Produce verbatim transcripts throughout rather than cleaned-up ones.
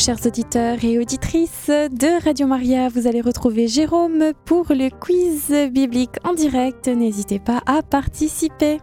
chers auditeurs et auditrices de Radio Maria. Vous allez retrouver Jérôme pour le quiz biblique en direct. N'hésitez pas à participer.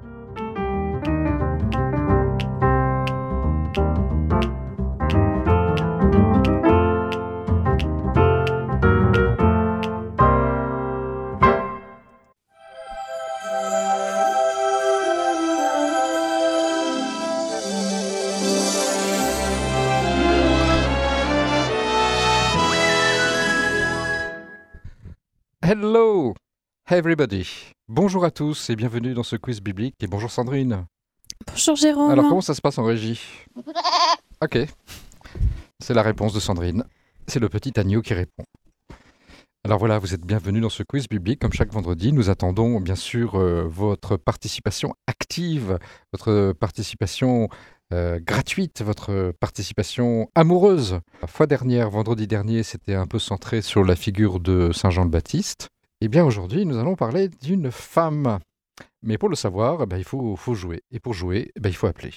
Hello everybody. Bonjour à tous et bienvenue dans ce quiz biblique. Et bonjour Sandrine. Bonjour Jérôme. Alors comment ça se passe en régie? Ok. C'est la réponse de Sandrine. C'est le petit agneau qui répond. Alors voilà, vous êtes bienvenus dans ce quiz biblique. Comme chaque vendredi, nous attendons bien sûr euh, votre participation active, votre participation euh, gratuite, votre participation amoureuse. La fois dernière, vendredi dernier, c'était un peu centré sur la figure de Saint Jean le Baptiste. Et bien aujourd'hui, nous allons parler d'une femme. Mais pour le savoir, eh ben, il faut, faut jouer. Et pour jouer, eh ben, il faut appeler.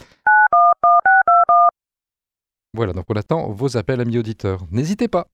Voilà, donc on attend vos appels, amis auditeurs. N'hésitez pas.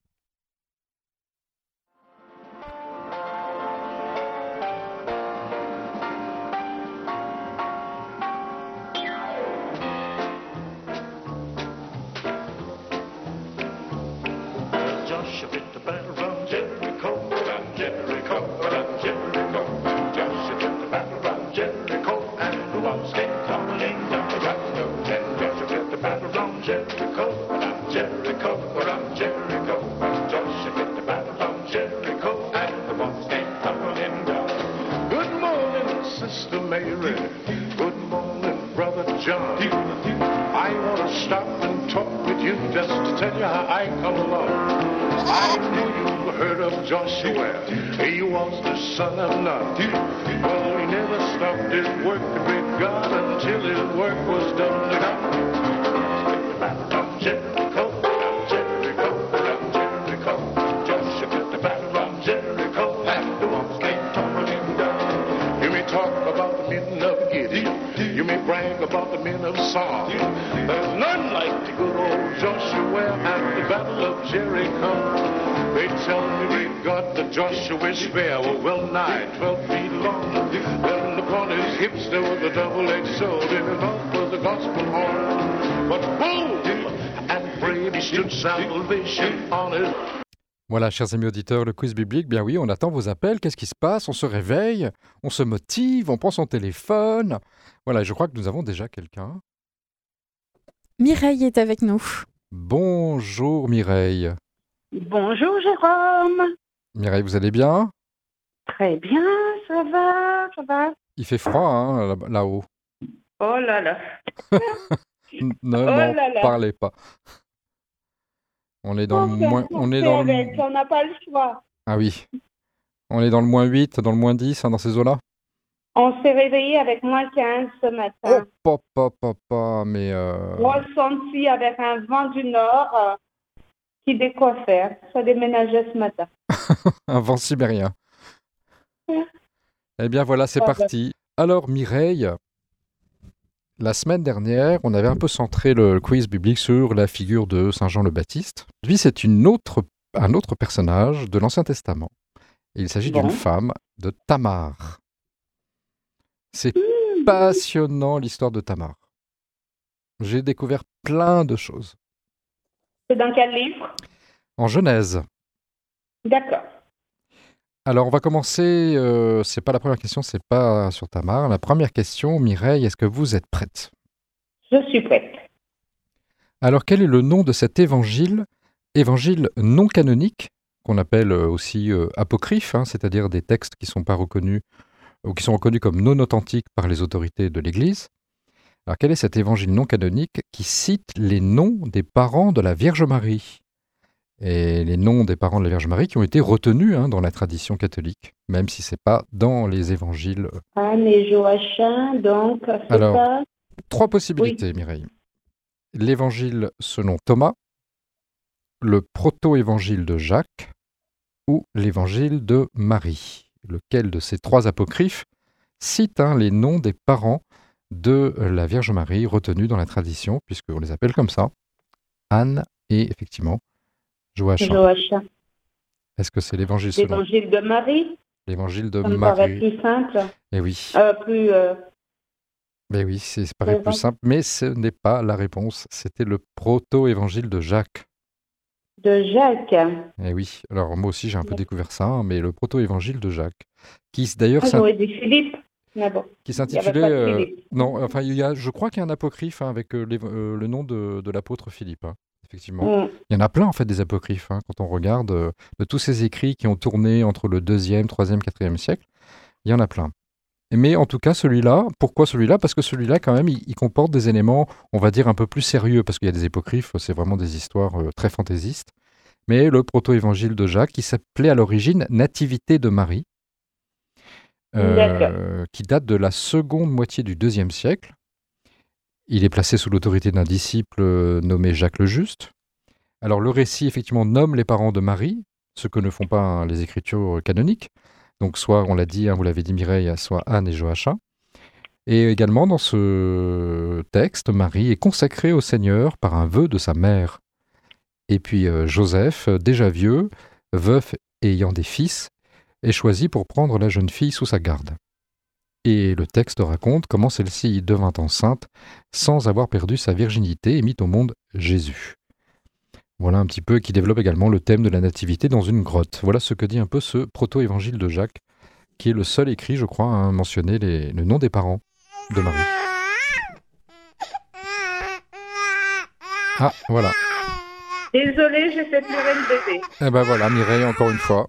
Joshua, he was the son of Nun. Well, he never stopped his work to be God until his work was done to God. Down Jericho, down Jericho, down Jericho. Joshua built the battle around Jericho, and the walls came tumbling down. You may talk about the men of Gideon, you may brag about the men of Saul. There's none like the good old Joshua at the battle of Jericho. They tell me they got the Joshua spear, well nigh twelve feet long. Then upon his hips there was a double-edged sword, and his mouth was a gospel horn. But bold and brave he stood salvation on his... Voilà, chers amis auditeurs, le quiz biblique, bien oui, on attend vos appels. Qu'est-ce qui se passe? On se réveille, on se motive, on prend son téléphone. Voilà, je crois que nous avons déjà quelqu'un. Mireille est avec nous. Bonjour Mireille. Bonjour Jérôme. Mireille, vous allez bien? Très bien, ça va, ça va. Il fait froid hein, là- là-haut. Oh là là. Ne Oh m'en là là. parlez pas. On est dans On le fait- moins... on On est fait dans le... avec, on n'a pas le choix. Ah oui. On est dans le moins huit, dans le moins dix, hein, dans ces eaux-là. On s'est réveillé avec moins quinze ce Oh, matin. papa, papa, mais... euh, Ressenti avec un vent du nord euh, qui décoiffait. Ça déménageait ce matin. Un vent sibérien. Eh bien voilà, c'est Ah ben. parti. Alors Mireille, la semaine dernière, on avait un peu centré le quiz biblique sur la figure de Saint Jean le Baptiste. Lui, c'est une autre, un autre personnage de l'Ancien Testament. Et il s'agit Bon. d'une femme, de Tamar. C'est Mmh. passionnant l'histoire de Tamar. J'ai découvert plein de choses. C'est dans quel livre? En Genèse. D'accord. Alors, on va commencer. Euh, c'est pas la première question, c'est pas sur Tamar. La première question, Mireille, est-ce que vous êtes prête? Je suis prête. Alors, quel est le nom de cet évangile, évangile non canonique, qu'on appelle euh, aussi euh, apocryphe, hein, c'est-à-dire des textes qui sont pas reconnus ou qui sont reconnus comme non authentiques par les autorités de l'Église? Alors, quel est cet évangile non canonique qui cite les noms des parents de la Vierge Marie? Et les noms des parents de la Vierge Marie qui ont été retenus hein, dans la tradition catholique, même si ce n'est pas dans les évangiles. Anne et Joachim, donc, c'est Alors, ça? Trois possibilités, Mireille. L'évangile selon Thomas, le proto-évangile de Jacques ou l'évangile de Marie. Lequel de ces trois apocryphes cite hein, les noms des parents de la Vierge Marie retenus dans la tradition, puisqu'on les appelle comme ça? Anne et effectivement Joachim. Joachim. Est-ce que c'est l'évangile selon L'évangile de Marie, l'évangile de ça me paraît Marie? plus simple. Eh oui, Euh, plus. euh, mais oui, c'est ça paraît plus Présent. simple, mais ce n'est pas la réponse. C'était le proto-évangile de Jacques. de Jacques. Eh oui, alors moi aussi j'ai un peu découvert ça, hein, mais le proto-évangile de Jacques, qui s- d'ailleurs Ah, s'in- j'aurais dit Philippe. Mais bon, qui il n'y avait s'intitulait, pas de euh, Philippe. non, enfin il y a, je crois qu'il y a un apocryphe hein, avec euh, l'év- euh, le nom de, de l'apôtre Philippe, hein, effectivement. Mm. Il y en a plein en fait des apocryphes, hein, quand on regarde euh, de tous ces écrits qui ont tourné entre le deuxième, troisième, quatrième siècle, il y en a plein. Mais en tout cas, celui-là, pourquoi celui-là? Parce que celui-là, quand même, il, il comporte des éléments, on va dire, un peu plus sérieux, parce qu'il y a des apocryphes, c'est vraiment des histoires euh, très fantaisistes. Mais le proto-évangile de Jacques, qui s'appelait à l'origine Nativité de Marie, euh, qui date de la seconde moitié du deuxième siècle. Il est placé sous l'autorité d'un disciple euh, nommé Jacques le Juste. Alors le récit, effectivement, nomme les parents de Marie, ce que ne font pas hein, les écritures euh, canoniques. Donc soit, on l'a dit, hein, vous l'avez dit Mireille, soit Anne et Joachim. Et également, dans ce texte, Marie est consacrée au Seigneur par un vœu de sa mère. Et puis euh, Joseph, euh, déjà vieux, veuf et ayant des fils, est choisi pour prendre la jeune fille sous sa garde. Et le texte raconte comment celle-ci devint enceinte sans avoir perdu sa virginité et mit au monde Jésus. Voilà un petit peu qui développe également le thème de la nativité dans une grotte. Voilà ce que dit un peu ce proto-évangile de Jacques, qui est le seul écrit, je crois, à mentionner les- le nom des parents de Marie. Ah, voilà. Désolée, j'ai fait pleurer le bébé. Eh ben voilà, Mireille, encore une fois.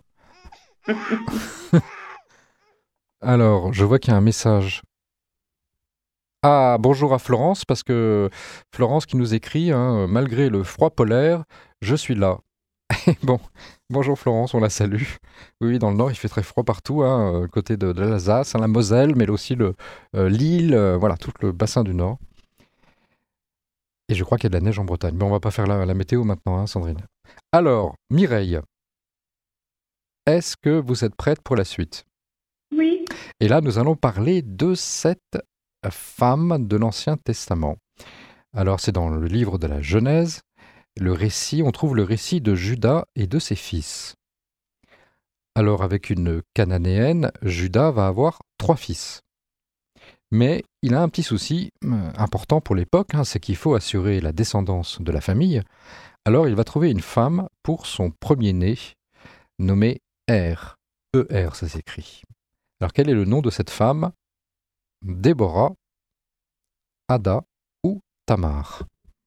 Alors, je vois qu'il y a un message. Ah, bonjour à Florence, parce que Florence qui nous écrit, hein, malgré le froid polaire, je suis là. Bon, bonjour Florence, on la salue. Oui, oui, dans le nord, il fait très froid partout, hein, euh, côté de, de l'Alsace, hein, la Moselle, mais aussi le, euh, l'île, euh, voilà, tout le bassin du nord. Et je crois qu'il y a de la neige en Bretagne. Mais on va pas faire la, la météo maintenant, hein, Sandrine. Alors, Mireille, est-ce que vous êtes prête pour la suite? Oui. Et là, nous allons parler de cette femme de l'Ancien Testament. Alors, c'est dans le livre de la Genèse, le récit, on trouve le récit de Judas et de ses fils. Alors, avec une cananéenne, Judas va avoir trois fils. Mais il a un petit souci euh, important pour l'époque, hein, c'est qu'il faut assurer la descendance de la famille. Alors, il va trouver une femme pour son premier-né, nommé Er. E-R, ça s'écrit. Alors, quel est le nom de cette femme? Déborah, Ada ou Tamar?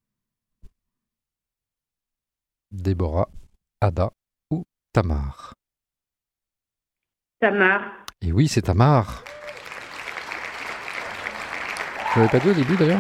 Déborah, Ada ou Tamar? Tamar. Et oui, c'est Tamar. Je l'avais pas dit au début d'ailleurs.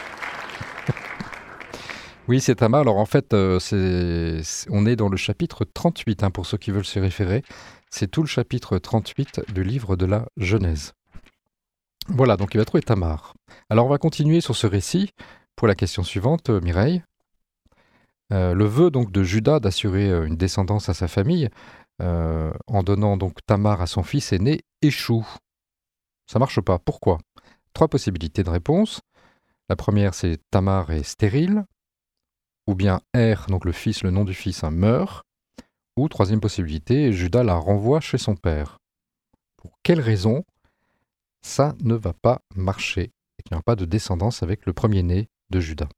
Oui, c'est Tamar. Alors en fait, euh, c'est, c'est- on est dans le chapitre trente-huit, hein, pour ceux qui veulent s'y référer. C'est tout le chapitre trente-huit du livre de la Genèse. Voilà, donc il va trouver Tamar. Alors on va continuer sur ce récit pour la question suivante, euh, Mireille. Euh, le vœu donc de Judas d'assurer euh, une descendance à sa famille, euh, en donnant donc Tamar à son fils aîné, échoue. Ça marche pas. Pourquoi? Trois possibilités de réponse. La première, c'est Tamar est stérile, ou bien Er, donc le fils, le nom du fils, hein, meurt, ou troisième possibilité, Judas la renvoie chez son père. Pour quelle raison ça ne va pas marcher et qu'il n'y a pas de descendance avec le premier-né de Judas?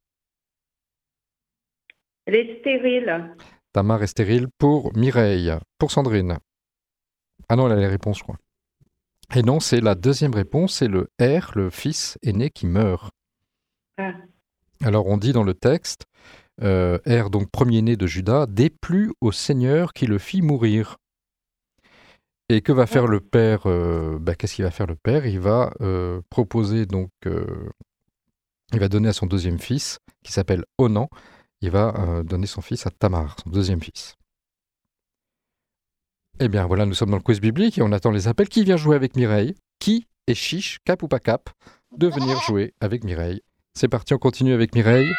Elle est stérile. Tamar est stérile pour Mireille. Pour Sandrine. Ah non, elle a les réponses, je crois. Et non, c'est la deuxième réponse, c'est le Er, le fils aîné qui meurt. Ah. Alors on dit dans le texte, euh, Er, donc premier-né de Judas, déplut au Seigneur qui le fit mourir. Et que va faire le père? euh, bah, Qu'est-ce qu'il va faire le père? Il va euh, proposer donc, euh, il va donner à son deuxième fils, qui s'appelle Onan, il va euh, donner son fils à Tamar, son deuxième fils. Eh bien voilà, nous sommes dans le quiz biblique et on attend les appels. Qui vient jouer avec Mireille? Qui est chiche, cap ou pas cap, de venir jouer avec Mireille? C'est parti, on continue avec Mireille.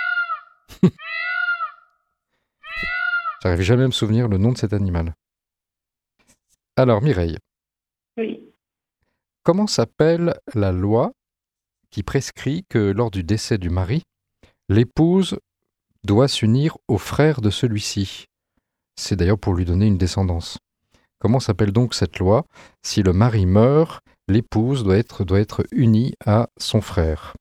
J'arrive jamais à me souvenir le nom de cet animal. Alors Mireille, Oui. comment s'appelle la loi qui prescrit que lors du décès du mari, l'épouse doit s'unir au frère de celui-ci. C'est d'ailleurs pour lui donner une descendance. Comment s'appelle donc cette loi? Si le mari meurt, l'épouse doit être, doit être unie à son frère.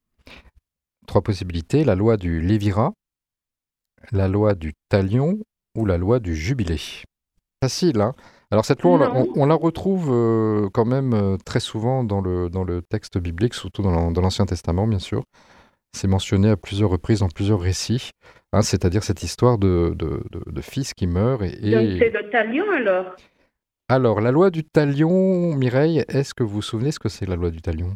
Trois possibilités, la loi du Lévira, la loi du talion ou la loi du jubilé. Facile, hein? Alors cette loi, on, la- on- on la retrouve euh, quand même euh, très souvent dans le, dans le texte biblique, surtout dans l'An- dans l'Ancien Testament, bien sûr. C'est mentionné à plusieurs reprises dans plusieurs récits, hein, c'est-à-dire cette histoire de, de, de- de fils qui meurt. Et, Donc et- c'est le talion alors. Alors, la loi du talion, Mireille, est-ce que vous vous souvenez ce que c'est la loi du talion?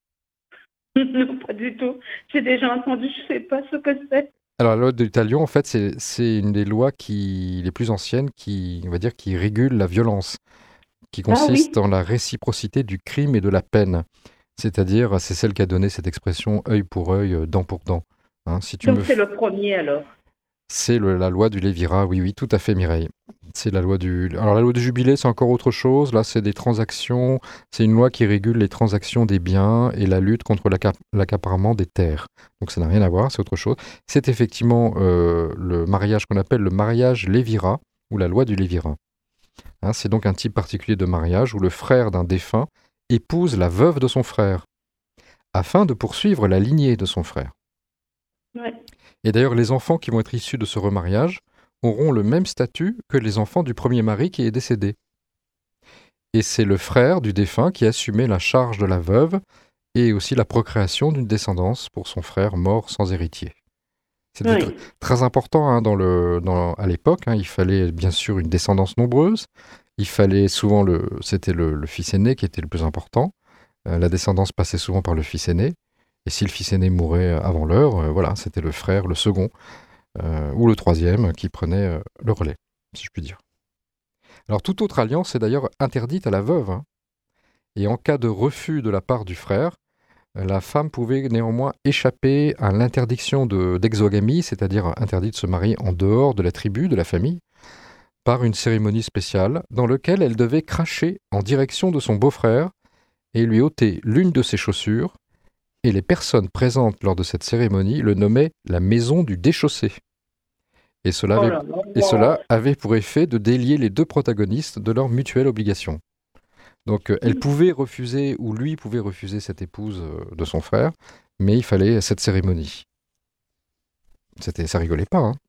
Non, pas du tout. J'ai déjà entendu, je sais pas ce que c'est. Alors, la loi du talion, en fait, c'est c'est une des lois qui, les plus anciennes qui, on va dire, qui régule la violence, qui Ah oui. consiste en la réciprocité du crime et de la peine. C'est-à-dire, c'est celle qui a donné cette expression œil pour œil, euh, dent pour dent. Hein, si tu Donc me c'est f- le premier alors. C'est le- la loi du Lévira, oui, oui, tout à fait, Mireille. C'est la loi du. Alors, la loi du jubilé, c'est encore autre chose. Là, c'est des transactions. C'est une loi qui régule les transactions des biens et la lutte contre l'acca- l'accaparement des terres. Donc, ça n'a rien à voir, c'est autre chose. C'est effectivement euh, le mariage qu'on appelle le mariage Lévira ou la loi du Lévira. Hein, c'est donc un type particulier de mariage où le frère d'un défunt épouse la veuve de son frère afin de poursuivre la lignée de son frère. Ouais. Et d'ailleurs, les enfants qui vont être issus de ce remariage auront le même statut que les enfants du premier mari qui est décédé. Et c'est le frère du défunt qui assumait la charge de la veuve et aussi la procréation d'une descendance pour son frère mort sans héritier. C'était Oui. tr- très important hein, dans le, dans- à l'époque. Hein, il fallait bien sûr une descendance nombreuse. Il fallait souvent, le, c'était le, le fils aîné qui était le plus important. Euh, la descendance passait souvent par le fils aîné. Et si le fils aîné mourait avant l'heure, euh, voilà, c'était le frère, le second, euh, ou le troisième qui prenait euh, le relais, si je puis dire. Alors toute autre alliance est d'ailleurs interdite à la veuve. Hein. Et en cas de refus de la part du frère, euh, la femme pouvait néanmoins échapper à l'interdiction de- d'exogamie, c'est-à-dire interdit de se marier en dehors de la tribu, de la famille, par une cérémonie spéciale dans laquelle elle devait cracher en direction de son beau-frère et lui ôter l'une de ses chaussures, et les personnes présentes lors de cette cérémonie le nommaient la maison du déchaussé. Et cela Oh avait, là là. et cela avait pour effet de délier les deux protagonistes de leur mutuelle obligation. Donc euh, elle pouvait refuser, ou lui pouvait refuser cette épouse euh, de son frère, mais il fallait cette cérémonie. C'était, ça rigolait pas, hein.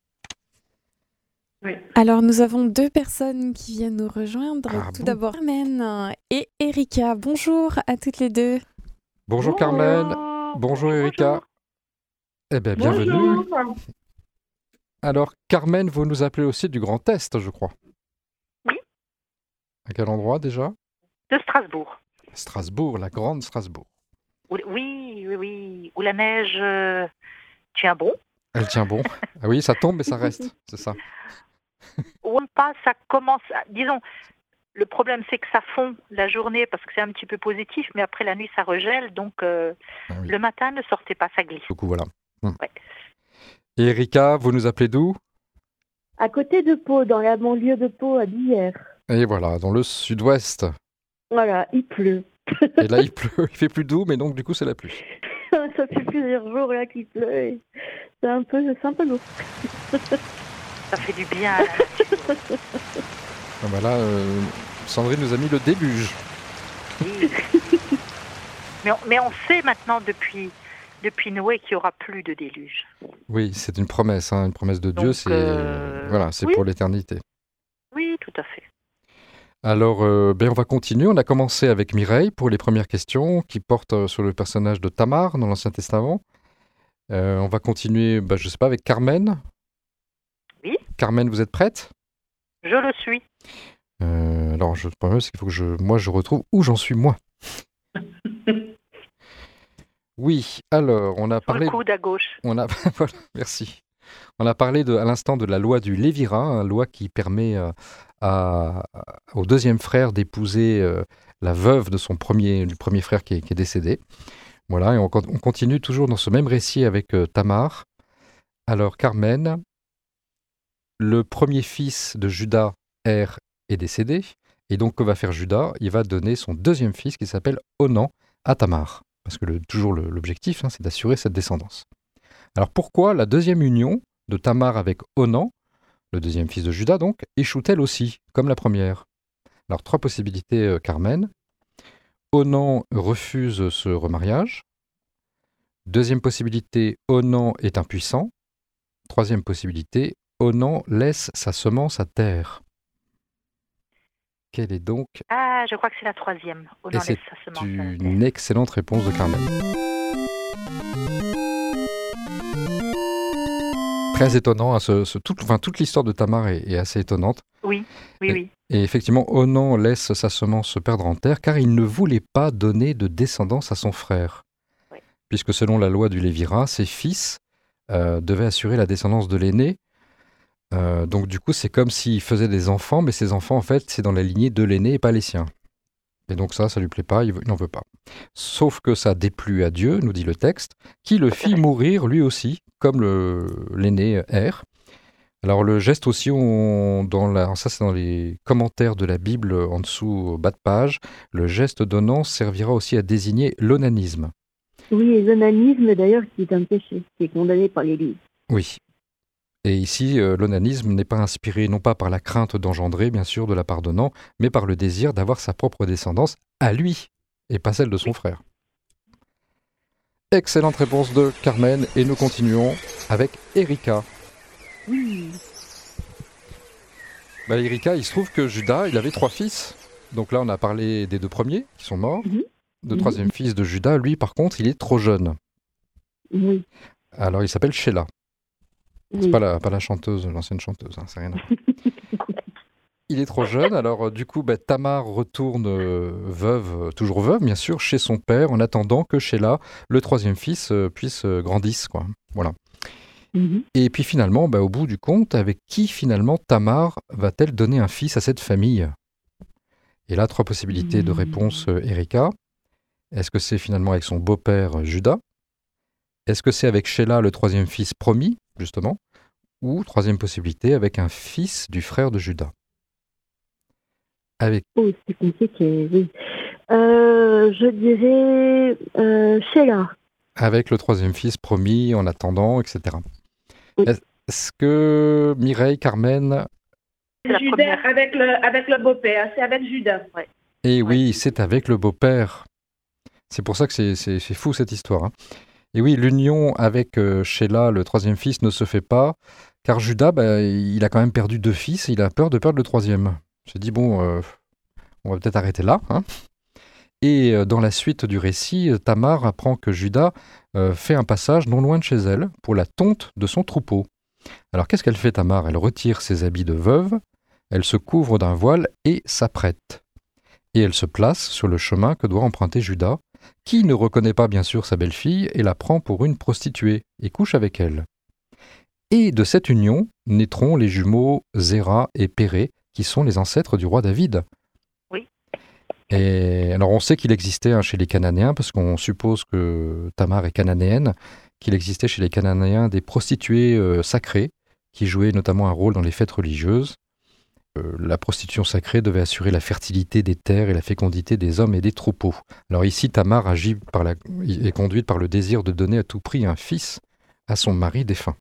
Alors, nous avons deux personnes qui viennent nous rejoindre. Ah Tout bon d'abord, Carmen et Erika. Bonjour à toutes les deux. Bonjour Carmen, bonjour Erika. Eh bien, bienvenue. Bonjour. Alors, Carmen, vous nous appelez aussi du Grand Est, je crois. Oui. À quel endroit déjà? De Strasbourg. Strasbourg, la grande Strasbourg. Où- oui, oui, oui. Où la neige euh, tient bon. Elle tient bon. Ah oui, ça tombe mais ça reste, c'est ça. Où on passe, ça commence. à- disons, le problème c'est que ça fond la journée parce que c'est un petit peu positif, mais après la nuit ça regèle, donc euh, Ah oui. le matin ne sortez pas, ça glisse. Du coup, voilà. Hmm. Ouais. Et Erika, vous nous appelez d'où? À côté de Pau, dans la banlieue de Pau, à Bière. Et voilà, dans le sud-ouest. Voilà, il pleut. Et là, il pleut, il fait plus doux, mais donc du coup, c'est la pluie. Ça fait plusieurs jours là qu'il pleut. et C'est un peu, c'est un peu lourd. Ça fait du bien. à la nature. Ah, Voilà, euh, Sandrine nous a mis le déluge. Oui. mais, on, mais on sait maintenant depuis, depuis Noé qu'il n'y aura plus de déluge. Oui, c'est une promesse, hein, une promesse de Dieu, Donc, c'est euh, voilà, c'est oui. pour l'éternité. Oui, tout à fait. Alors, euh, ben, on va continuer. On a commencé avec Mireille pour les premières questions qui portent euh, sur le personnage de Tamar dans l'Ancien Testament. Euh, on va continuer, ben, je ne sais pas, avec Carmen. Oui. Carmen, vous êtes prête? Je le suis. Euh, alors, je, le problème, c'est qu'il faut que je, moi, je retrouve où j'en suis moi. Oui, alors, on a Sur parlé... le coude à gauche. On a, voilà, merci. On a parlé de, à l'instant de la loi du Lévira, une loi qui permet euh, à- à- au deuxième frère d'épouser euh, la veuve de son premier, du premier frère qui est, qui est décédé. Voilà, et on, con- on continue toujours dans ce même récit avec euh, Tamar. Alors, Carmen, le premier fils de Judas, Er, est décédé. Et donc, que va faire Judas? Il va donner son deuxième fils qui s'appelle Onan à Tamar. Parce que le- toujours le- l'objectif, hein, c'est d'assurer cette descendance. Alors pourquoi la deuxième union de Tamar avec Onan, le deuxième fils de Juda donc, échoue-t-elle aussi, comme la première? Alors, trois possibilités, euh, Carmen. Onan refuse ce remariage. Deuxième possibilité, Onan est impuissant. Troisième possibilité, Onan laisse sa semence à terre. Quelle est donc... Ah, je crois que c'est la troisième. Et Onan c'est laisse sa semence à la terre. une excellente réponse de Carmen. Très étonnant, hein, ce, ce- toute, enfin, toute l'histoire de Tamar est, est assez étonnante. Oui, oui, oui. Et effectivement, Onan laisse sa semence se perdre en terre car il ne voulait pas donner de descendance à son frère. Oui. Puisque selon la loi du Lévira, ses fils euh, devaient assurer la descendance de l'aîné. Euh, donc du coup, c'est comme s'il faisait des enfants, mais ces enfants, en fait, c'est dans la lignée de l'aîné et pas les siens. Et donc ça, ça lui plaît pas, il veut- il n'en veut pas. Sauf que ça déplut à Dieu, nous dit le texte, qui le fit mourir lui aussi, comme le- l'aîné Er. Alors le geste aussi, on, dans la, ça c'est dans les commentaires de la Bible en dessous, au bas de page, le geste d'Onan servira aussi à désigner l'onanisme. Oui, et l'onanisme d'ailleurs qui est un péché, qui est condamné par l'Église. Oui. Et ici, euh, l'onanisme n'est pas inspiré non pas par la crainte d'engendrer, bien sûr, de la part d'Onan, mais par le désir d'avoir sa propre descendance à lui, et pas celle de son frère. Excellente réponse de Carmen, et nous continuons avec Erika. Oui. Bah, Erika, il se trouve que Judas, il avait trois fils. Donc là, on a parlé des deux premiers, qui sont morts. Mhm. Le Mhm. troisième fils de Judas, lui, par contre, il est trop jeune. Oui. Alors, il s'appelle Sheila. C'est Oui. pas la, pas la chanteuse, l'ancienne chanteuse, hein, c'est rien à voir. Il est trop jeune, alors euh, du coup, bah, Tamar retourne euh, veuve, euh, toujours veuve, bien sûr, chez son père, en attendant que Sheila, le troisième fils, euh, puisse euh, grandisse, quoi. Voilà. Mhm. Et puis finalement, bah, au bout du compte, avec qui finalement Tamar va-t-elle donner un fils à cette famille? Et là, trois possibilités de réponse, euh, Erika. Est-ce que c'est finalement avec son beau-père euh, Judas? Est-ce que c'est avec Sheila, le troisième fils promis, justement? Ou, troisième possibilité, avec un fils du frère de Judas? Avec... Oh, c'est compliqué, oui. Euh, je dirais euh, Sheila. avec le troisième fils promis en attendant, et cetera. Oui. Est-ce que Mireille, Carmen... C'est la Judas première. avec le, avec le beau-père, c'est avec Judas. Eh oui, c'est avec le beau-père. C'est pour ça que c'est, c'est, c'est fou cette histoire, hein. Et oui, l'union avec euh, Sheila, le troisième fils, ne se fait pas, car Judas, bah, il a quand même perdu deux fils et il a peur de perdre le troisième. Il s'est dit, bon, euh, on va peut-être arrêter là, hein. Et euh, dans la suite du récit, euh, Tamar apprend que Judas euh, fait un passage non loin de chez elle pour la tonte de son troupeau. Alors qu'est-ce qu'elle fait, Tamar? Elle retire ses habits de veuve, elle se couvre d'un voile et s'apprête. Et elle se place sur le chemin que doit emprunter Judas, qui ne reconnaît pas bien sûr sa belle-fille et la prend pour une prostituée et couche avec elle. Et de cette union naîtront les jumeaux Zéra et Péré, qui sont les ancêtres du roi David. Oui. Et alors on sait qu'il existait hein, chez les Cananéens, parce qu'on suppose que Tamar est cananéenne, qu'il existait chez les Cananéens des prostituées euh, sacrées, qui jouaient notamment un rôle dans les fêtes religieuses. Euh, la prostitution sacrée devait assurer la fertilité des terres et la fécondité des hommes et des troupeaux. Alors ici, Tamar agit par la, est conduite par le désir de donner à tout prix un fils à son mari défunt.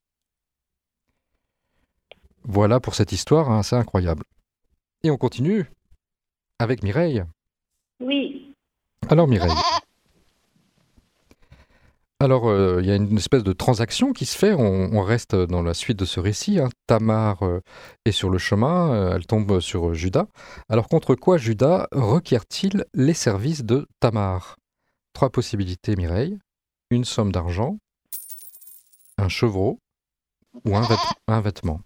Voilà pour cette histoire, hein, c'est incroyable. Et on continue avec Mireille. Oui. Alors Mireille. Alors, euh, il y a une espèce de transaction qui se fait, on, on reste dans la suite de ce récit, hein. Tamar euh, est sur le chemin, euh, elle tombe sur Judas. Alors, contre quoi Judas requiert-il les services de Tamar? Trois possibilités, Mireille. Une somme d'argent, un chevreau ou un, vêt- un vêtement.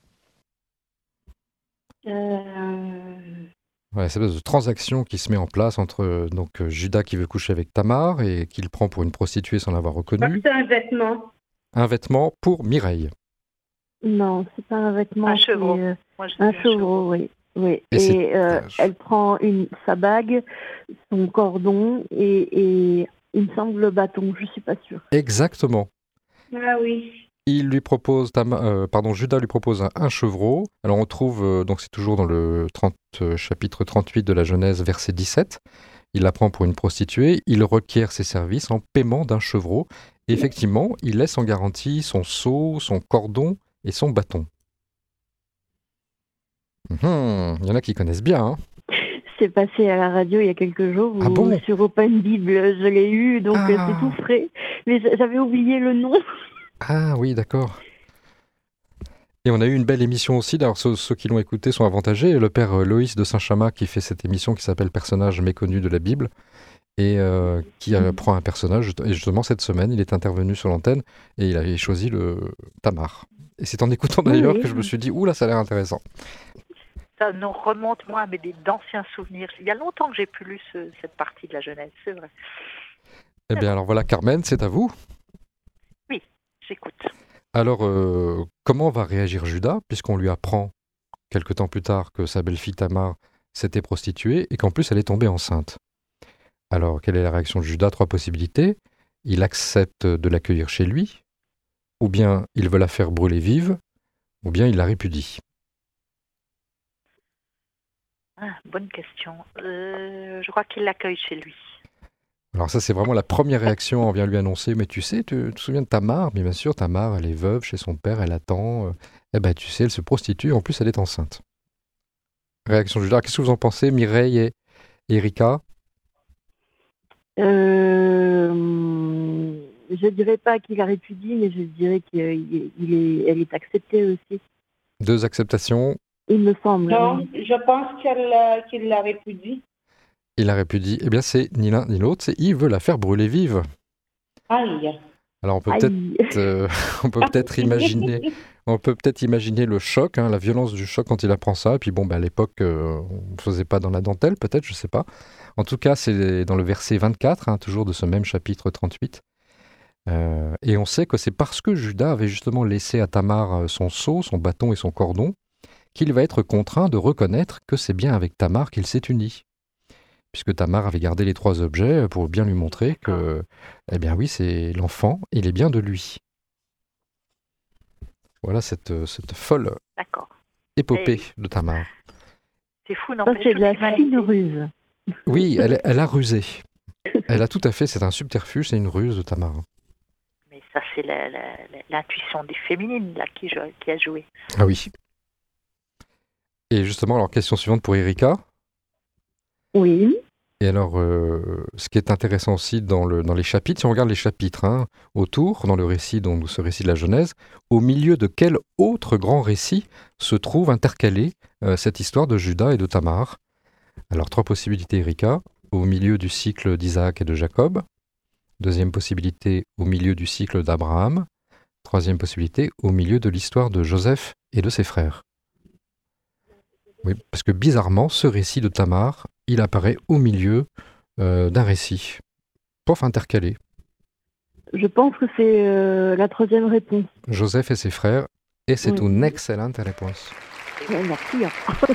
Euh, Ouais, c'est une espèce de transaction qui se met en place entre euh, donc, euh, Judas qui veut coucher avec Tamar et qu'il prend pour une prostituée sans l'avoir je crois que reconnue. c'est un vêtement. Un vêtement pour Mireille. Non, c'est pas un vêtement. Un c'est, chevreau. euh, Moi, je dis un chevreau, oui. oui. Et Et, c'est- euh, euh, je- elle prend une, sa bague, son cordon et, et il me semble le bâton, je suis pas sûre. Exactement. Ah oui. Il lui propose, Tam- euh, pardon, Judas lui propose un, un chevreau. Alors on trouve, euh, donc c'est toujours dans le trente, euh, chapitre trente-huit de la Genèse, verset dix-sept. il la prend pour une prostituée, il requiert ses services en paiement d'un chevreau. Et effectivement, il laisse en garantie son seau, son cordon et son bâton. Hum, il y en a qui connaissent bien. Hein. C'est passé à la radio il y a quelques jours, Ah où, bon sur Open Bible, je l'ai eu, donc Ah. euh, c'est tout frais. Mais j'avais oublié le nom. Ah oui, d'accord. Et on a eu une belle émission aussi. D'ailleurs, ceux, ceux qui l'ont écouté sont avantagés. Le père euh, Loïs de Saint-Chamas qui fait cette émission qui s'appelle Personnages méconnus de la Bible et euh, qui euh, prend un personnage. Et justement, cette semaine, il est intervenu sur l'antenne et il avait choisi le Tamar. Et c'est en écoutant d'ailleurs Oui. que je me suis dit, ouh là, ça a l'air intéressant. Ça nous remonte, moi, à mes des- d'anciens souvenirs. Il y a longtemps que j'ai plus lu ce- cette partie de la Genèse, c'est vrai. Eh bien, alors voilà, Carmen, c'est à vous. J'écoute. Alors, euh, comment va réagir Judas, puisqu'on lui apprend quelque temps plus tard que sa belle-fille Tamar s'était prostituée et qu'en plus elle est tombée enceinte? Alors, quelle est la réaction de Judas? Trois possibilités. Il accepte de l'accueillir chez lui, ou bien il veut la faire brûler vive, ou bien il la répudie. Ah, bonne question. Euh, je crois qu'il l'accueille chez lui. Alors ça, c'est vraiment la première réaction. On vient lui annoncer, mais tu sais, tu, tu te souviens de Tamar? Bien sûr, Tamar, elle est veuve chez son père, elle attend. euh, eh ben, tu sais, elle se prostitue, en plus, elle est enceinte. Réaction de Judas. Qu'est-ce que vous en pensez, Mireille et Erika? Euh, je dirais pas qu'il la répudie, mais je dirais qu'elle est, elle est acceptée aussi. Deux acceptations. Il me semble. Non, je pense qu'elle, euh, qu'il la répudie. Il la répudie. Eh bien, c'est ni l'un ni l'autre, c'est il veut la faire brûler vive. Aïe. Alors, on peut Aïe. peut-être euh, on peut peut-être imaginer, on peut peut-être imaginer le choc, hein, la violence du choc quand il apprend ça. Et puis bon, bah, à l'époque, euh, on ne faisait pas dans la dentelle, peut-être, je sais pas. En tout cas, c'est dans le verset vingt-quatre, hein, toujours de ce même chapitre trente-huit. Euh, et on sait que c'est parce que Judas avait justement laissé à Tamar euh, son seau, son bâton et son cordon, qu'il va être contraint de reconnaître que c'est bien avec Tamar qu'il s'est uni. Puisque Tamar avait gardé les trois objets pour bien lui montrer que, eh bien oui, c'est l'enfant, il est bien de lui. Voilà cette, cette folle D'accord. épopée de Tamar. C'est fou, Ça, n'empêche. c'est de la toute fine l'humanité. ruse. Oui, elle, elle a rusé. Elle a tout à fait, c'est un subterfuge, c'est une ruse de Tamar. Mais ça, c'est la- la- la- l'intuition des féminines là, qui, jou- qui a joué. Ah oui. Et justement, alors question suivante pour Erika. Oui. Et alors, euh, ce qui est intéressant aussi dans, le, dans les chapitres, si on regarde les chapitres hein, autour, dans le récit, donc ce récit de la Genèse, au milieu de quel autre grand récit se trouve intercalée euh, cette histoire de Judas et de Tamar? Alors, trois possibilités, Erika. Au milieu du cycle d'Isaac et de Jacob. Deuxième possibilité, au milieu du cycle d'Abraham. Troisième possibilité, au milieu de l'histoire de Joseph et de ses frères. Oui, parce que bizarrement, ce récit de Tamar, il apparaît au milieu euh, d'un récit. Pof, intercalé. Je pense que c'est euh, la troisième réponse. Joseph et ses frères. Et c'est Oui. une excellente réponse. Ouais, merci. hein.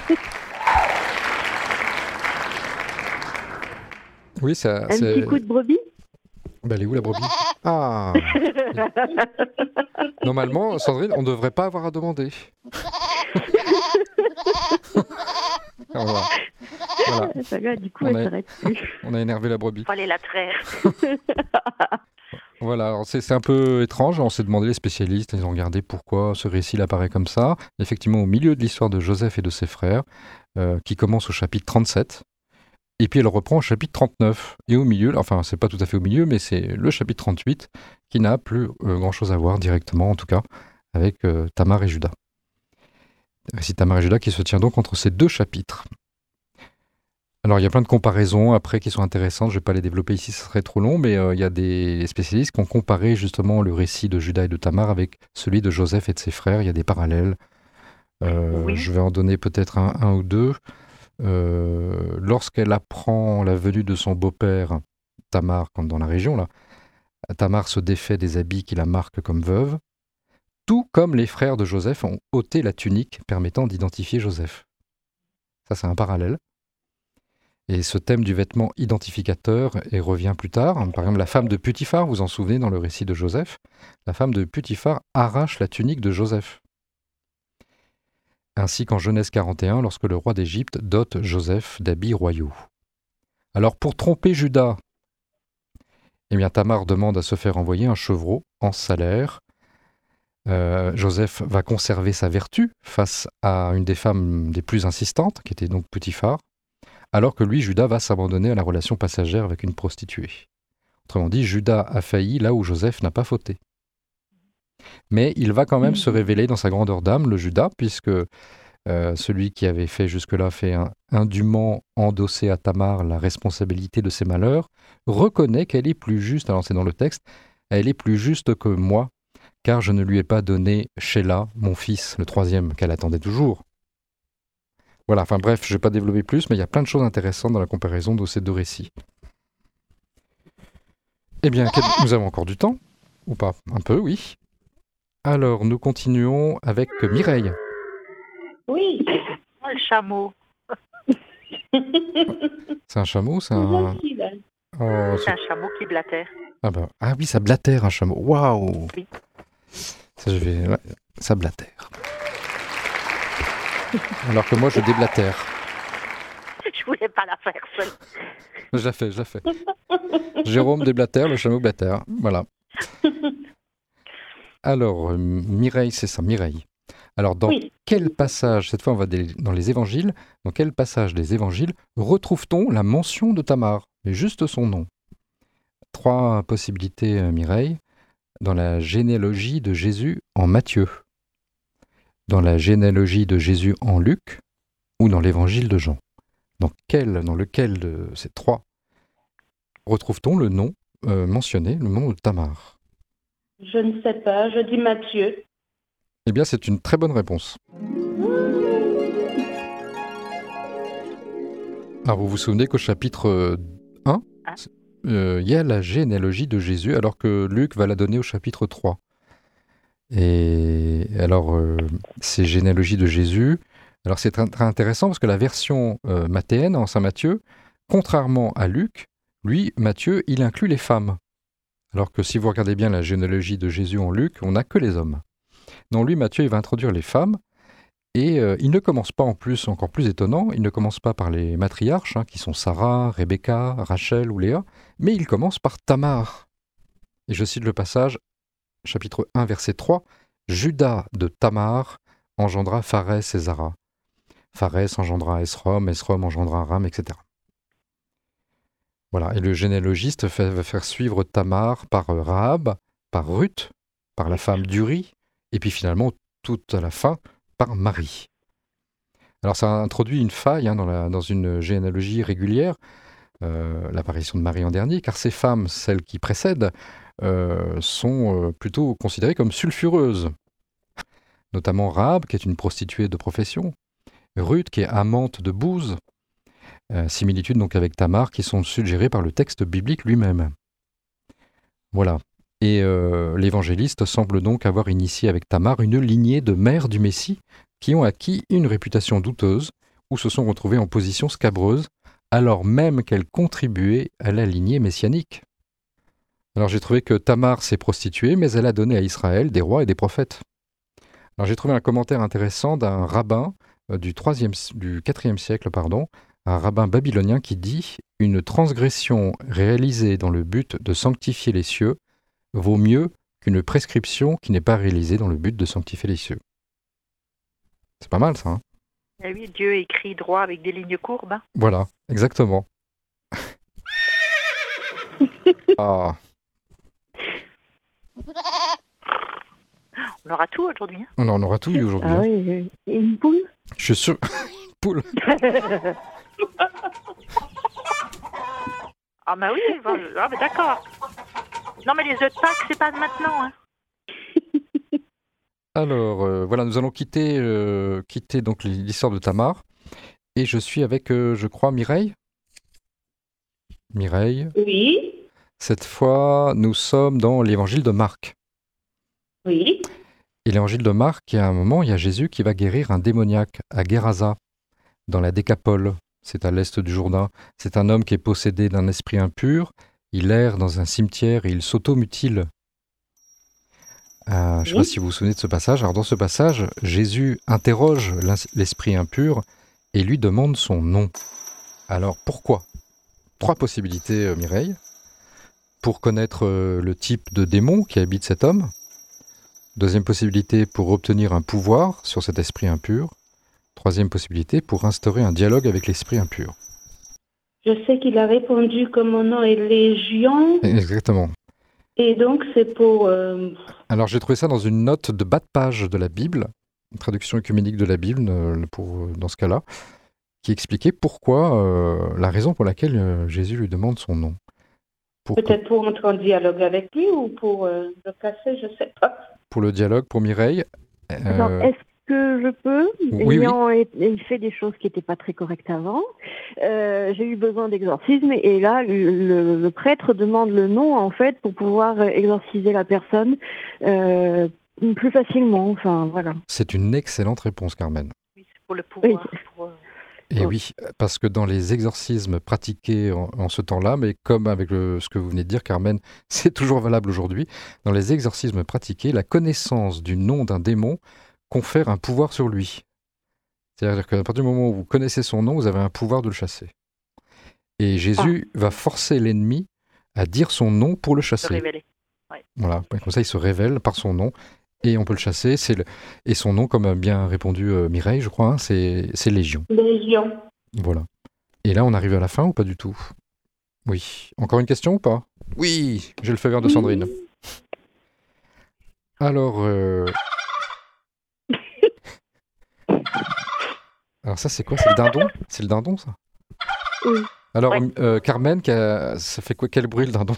Oui, ça, Un c'est... petit coup de brebis. Ben, elle est où la brebis? Ah! Normalement, Sandrine, on ne devrait pas avoir à demander. Voilà. Voilà. Ça va, du coup, On elle est- s'arrête plus. On a énervé la brebis. Fallait la traire. Voilà, alors c'est c'est un peu étrange, on s'est demandé, les spécialistes, ils ont regardé pourquoi ce récit il apparaît comme ça. Effectivement, au milieu de l'histoire de Joseph et de ses frères, euh, qui commence au chapitre trente-sept, et puis elle reprend au chapitre trente-neuf. Et au milieu, enfin c'est pas tout à fait au milieu, mais c'est le chapitre trente-huit, qui n'a plus euh, grand-chose à voir directement, en tout cas, avec euh, Tamar et Judas. Le récit de Tamar et Judas qui se tient donc entre ces deux chapitres. Alors, il y a plein de comparaisons après qui sont intéressantes. Je ne vais pas les développer ici, ce serait trop long, mais euh, il y a des spécialistes qui ont comparé justement le récit de Judas et de Tamar avec celui de Joseph et de ses frères. Il y a des parallèles. Euh, Oui. Je vais en donner peut-être un, un ou deux. Euh, lorsqu'elle apprend la venue de son beau-père, Tamar, comme dans la région, là, Tamar se défait des habits qui la marquent comme veuve, tout comme les frères de Joseph ont ôté la tunique permettant d'identifier Joseph. Ça, c'est un parallèle. Et ce thème du vêtement identificateur et revient plus tard. Par exemple, la femme de Putiphar, vous vous en souvenez dans le récit de Joseph, la femme de Putiphar arrache la tunique de Joseph. Ainsi qu'en Genèse quarante et un, lorsque le roi d'Égypte dote Joseph d'habits royaux. Alors pour tromper Judas, eh bien Tamar demande à se faire envoyer un chevreau en salaire. Euh, Joseph va conserver sa vertu face à une des femmes des plus insistantes, qui était donc Potiphar, alors que lui, Judas, va s'abandonner à la relation passagère avec une prostituée. Autrement dit, Judas a failli là où Joseph n'a pas fauté. Mais il va quand même se révéler dans sa grandeur d'âme, le Judas, puisque euh, celui qui avait fait jusque-là fait un, indûment endosser à Tamar la responsabilité de ses malheurs, reconnaît qu'elle est plus juste, alors c'est dans le texte, elle est plus juste que moi, car je ne lui ai pas donné Sheila, mon fils, le troisième, qu'elle attendait toujours. Voilà, enfin bref, je ne vais pas développer plus, mais il y a plein de choses intéressantes dans la comparaison de ces deux récits. Eh bien, quel... nous avons encore du temps, ou pas? Un peu, oui. Alors, nous continuons avec Mireille. Oui. Oh, le chameau. C'est un chameau, c'est un... Gentil, là. Oh, C'est c'est- un chameau qui blatère. ah, bah... ah oui, ça blatère un chameau. Waouh! Oui. Ça, je vais... ouais, ça blatère. Alors que moi, je déblatère. Je voulais pas la faire seule. Je la fais, je la fais. Jérôme déblatère, le chameau blatère. Voilà. Alors, euh, Mireille, c'est ça, Mireille. Alors, dans Oui. quel passage, cette fois on va des- dans les évangiles, dans quel passage des évangiles retrouve-t-on la mention de Tamar, mais juste son nom? Trois possibilités, euh, Mireille. Dans la généalogie de Jésus en Matthieu, dans la généalogie de Jésus en Luc, ou dans l'évangile de Jean. Dans, quel, dans lequel de ces trois retrouve-t-on le nom euh, mentionné, le nom de Tamar? Je ne sais pas, je dis Mathieu. Eh bien, c'est une très bonne réponse. Alors, vous vous souvenez qu'au chapitre euh, un, Ah. euh, il y a la généalogie de Jésus, alors que Luc va la donner au chapitre trois. Et alors, euh, ces généalogies de Jésus, alors c'est très, très intéressant parce que la version euh, mathéenne en Saint Matthieu, contrairement à Luc, lui, Matthieu, il inclut les femmes. Alors que si vous regardez bien la généalogie de Jésus en Luc, on n'a que les hommes. Non, lui, Matthieu, il va introduire les femmes, et euh, il ne commence pas en plus, encore plus étonnant, il ne commence pas par les matriarches, hein, qui sont Sarah, Rebecca, Rachel ou Léa, mais il commence par Tamar. Et je cite le passage, chapitre un, verset trois, « Judas de Tamar engendra Pharès et Zara. Pharès engendra Esrom, Esrom engendra Aram, et cetera » Voilà, et le généalogiste fait- va faire suivre Tamar par euh, Rahab, par Ruth, par la femme d'Uri, et puis finalement, tout à la fin, par Marie. Alors ça introduit une faille hein, dans, la- dans une généalogie régulière, euh, l'apparition de Marie en dernier, car ces femmes, celles qui précèdent, euh, sont euh, plutôt considérées comme sulfureuses. Notamment Rahab, qui est une prostituée de profession, Ruth, qui est amante de Bouze, euh, similitudes donc avec Tamar, qui sont suggérées par le texte biblique lui-même. Voilà. Et euh, l'évangéliste semble donc avoir initié avec Tamar une lignée de mères du Messie qui ont acquis une réputation douteuse ou se sont retrouvées en position scabreuse, alors même qu'elles contribuaient à la lignée messianique. Alors j'ai trouvé que Tamar s'est prostituée, mais elle a donné à Israël des rois et des prophètes. Alors j'ai trouvé un commentaire intéressant d'un rabbin euh, du, troisième, du quatrième siècle, pardon, un rabbin babylonien qui dit « Une transgression réalisée dans le but de sanctifier les cieux vaut mieux qu'une prescription qui n'est pas réalisée dans le but de sanctifier les cieux. » C'est pas mal ça, hein? Eh oui, Dieu écrit droit avec des lignes courbes. hein. Voilà, exactement. Ah, On aura tout aujourd'hui. hein. on en aura tout eu aujourd'hui. Ah hein. oui, oui. Et une poule? Je suis sûr. Poule. Ah bah oui, bah, ah bah d'accord. Non mais les œufs de Pâques, c'est pas maintenant. hein. Alors, euh, voilà, nous allons quitter, euh, quitter donc l'histoire de Tamar. Et je suis avec, euh, je crois, Mireille. Mireille. Oui, Cette fois, nous sommes dans l'évangile de Marc. oui, Et l'évangile de Marc, il y a un moment, il y a Jésus qui va guérir un démoniaque à Gerasa, dans la Décapole. C'est à l'est du Jourdain. C'est un homme qui est possédé d'un esprit impur. Il erre dans un cimetière et il s'automutile. Euh, je ne sais pas Oui. si vous vous souvenez de ce passage. Alors dans ce passage, Jésus interroge l'ins- l'esprit impur et lui demande son nom. Alors pourquoi? trois possibilités, euh, Mireille. Pour connaître euh, le type de démon qui habite cet homme. Deuxième possibilité, pour obtenir un pouvoir sur cet esprit impur. Troisième possibilité, pour instaurer un dialogue avec l'esprit impur. Je sais qu'il a répondu que mon nom est Légion. Exactement. Et donc, c'est pour... euh, Alors j'ai trouvé ça dans une note de bas de page de la Bible, une traduction œcuménique de la Bible, euh, pour, dans ce cas-là, qui expliquait pourquoi, euh, la raison pour laquelle euh, Jésus lui demande son nom. Pour, peut-être pour entrer en dialogue avec lui ou pour euh, le casser, je sais pas. pour le dialogue, pour Mireille. Alors, euh, est-ce que je peux, oui, ayant é- é- fait des choses qui n'étaient pas très correctes avant, euh, j'ai eu besoin d'exorcisme et là, le, le- le prêtre demande le nom, en fait, pour pouvoir euh, exorciser la personne euh, plus facilement. Enfin, voilà. c'est une excellente réponse, Carmen. Oui, c'est pour le pouvoir. Oui. pour, euh, Et Oh. oui, parce que dans les exorcismes pratiqués en, en ce temps-là, mais comme avec le- ce que vous venez de dire, Carmen, c'est toujours valable aujourd'hui, dans les exorcismes pratiqués, la connaissance du nom d'un démon confère un pouvoir sur lui. C'est-à-dire qu'à partir du moment où vous connaissez son nom, vous avez un pouvoir de le chasser. Et Jésus va forcer l'ennemi à dire son nom pour le se chasser. révéler. Voilà, comme ça il se révèle par son nom et on peut le chasser. C'est le... Et son nom, comme a bien répondu euh, Mireille, je crois, hein, c'est, c'est Légion. Légion. Voilà. Et là, on arrive à la fin ou pas du tout? Oui. Encore une question ou pas? Oui, j'ai le feu vert de Sandrine. Alors, euh... alors ça, c'est quoi? C'est le dindon? C'est le dindon, ça? Oui. Alors, Ouais. euh, Carmen, qu'a- ça fait quoi? Quel bruit le dindon?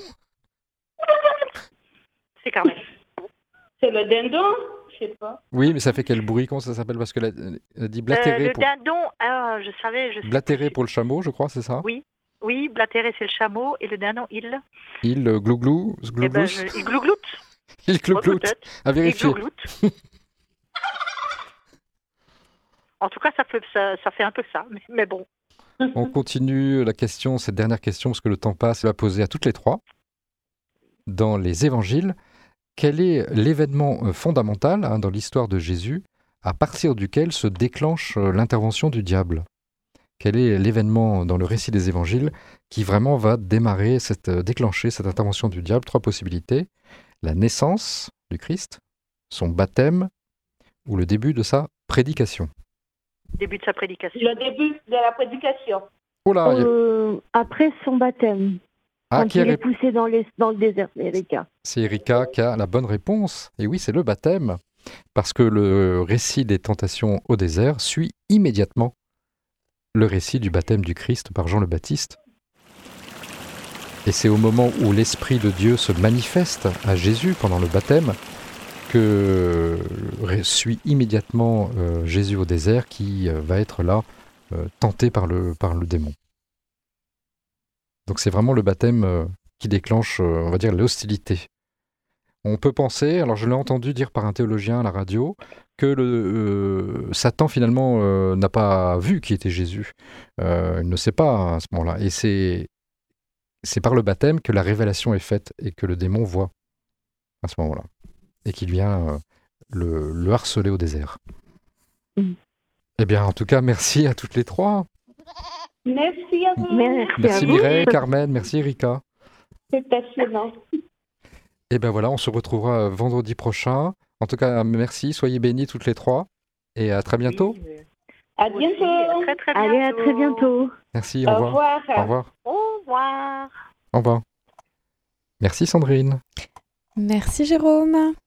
C'est Carmen. C'est le dindon? Je sais pas. Oui, mais ça fait quel bruit? Comment ça s'appelle? Parce qu'elle a, elle a dit Euh, blatérer, le pour... dindon, ah, je savais, je sais. blatérer pour le chameau, je crois, c'est ça? Oui, oui, blatérer c'est le chameau et le dindon il. Il euh, glouglou, Eh ben, glouglous, je- il glougloute. il Ouais, glougloute. peut-être. À Il vérifier. glougloute. En tout cas, ça fait, ça, ça fait un peu ça, mais, mais bon. On continue la question, cette dernière question, parce que le temps passe, elle va poser à toutes les trois. Dans les évangiles, quel est l'événement euh, fondamental hein, dans l'histoire de Jésus à partir duquel se déclenche euh, l'intervention du diable? Quel est l'événement dans le récit des évangiles qui vraiment va démarrer, cette, euh, déclencher cette intervention du diable? Trois possibilités. La naissance du Christ, son baptême ou le début de sa prédication. Début de sa prédication. Le début de la prédication. Oh là, il y a- Euh, après son baptême, ah, quand qui a il est rép- poussé dans, les, dans le désert, Erika. C'est Erika qui a la bonne réponse. Et oui, c'est le baptême. Parce que le récit des tentations au désert suit immédiatement le récit du baptême du Christ par Jean le Baptiste. Et c'est au moment où l'Esprit de Dieu se manifeste à Jésus pendant le baptême que ré- suit immédiatement euh, Jésus au désert qui euh, va être là euh, tenté par le, par le démon. Donc c'est vraiment le baptême euh, qui déclenche, euh, on va dire, l'hostilité. On peut penser, alors je l'ai entendu dire par un théologien à la radio, que le, euh, Satan finalement euh, n'a pas vu qui était Jésus. Euh, il ne sait pas à ce moment-là. Et c'est, c'est par le baptême que la révélation est faite et que le démon voit à ce moment-là. Et qu'il vient euh, le, le harceler au désert. Mm. Eh bien, en tout cas, merci à toutes les trois. Merci à vous. Merci, Merci à vous. Mireille, Carmen, merci Erika. C'est passionnant. Et ben voilà, on se retrouvera vendredi prochain. En tout cas, merci, soyez bénis toutes les trois. Et à très bientôt. Oui, euh, À vous aussi, bientôt. à très très bientôt. Allez, à très bientôt. Merci, au Au revoir. revoir. Au revoir. Au revoir. Au revoir. Merci Sandrine. Merci Jérôme.